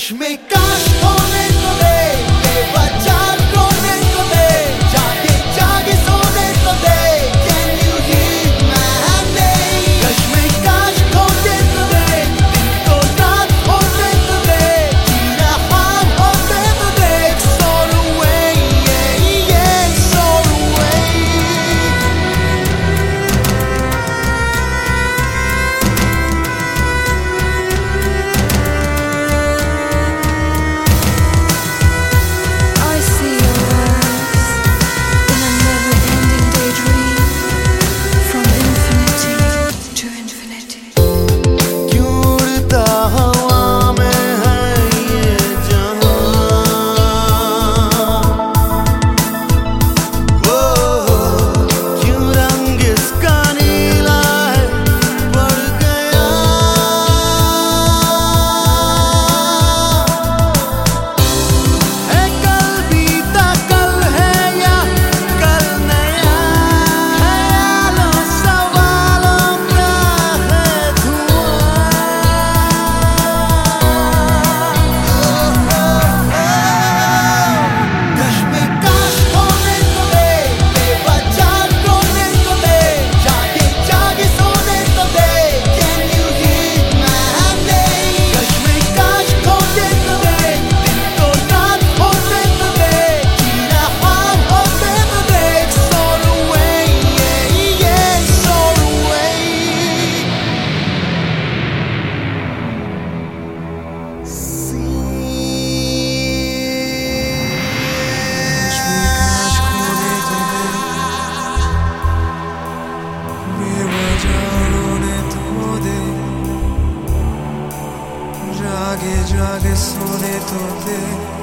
कश्मिकाश होने तो दे, बेवजह रोने तो दे, जागे जागे सोने तो दे। Can you hear my name? कश्मिकाश होने तो दे, दिन को रात होने तो दे, जीना हाल होने तो दे। Soar away, yeah, yeah, soar away. I see your eyes in a never-ending daydream, from infinity to infinity. क्यों उड़ता हवा में है ये जहां, ओ क्यों रंग इसका नीला है पड़ गया। है कल बीता कल है या कल नया, ख्यालों सवालों का है कश्मिकाश होने तो दे, बेवजह रोने तो दे, जागे जागे सोने तो दे। Can you hear my name? कश्मिकाश होने तो दे, दिन को रात होने तो दे, जीना हाल होने तो दे। Soar away, yeah, yeah, soar away. कश्मिकाश खोने तो दे, बेवजह रोने तो दे, जागे जागे सोने तो दे।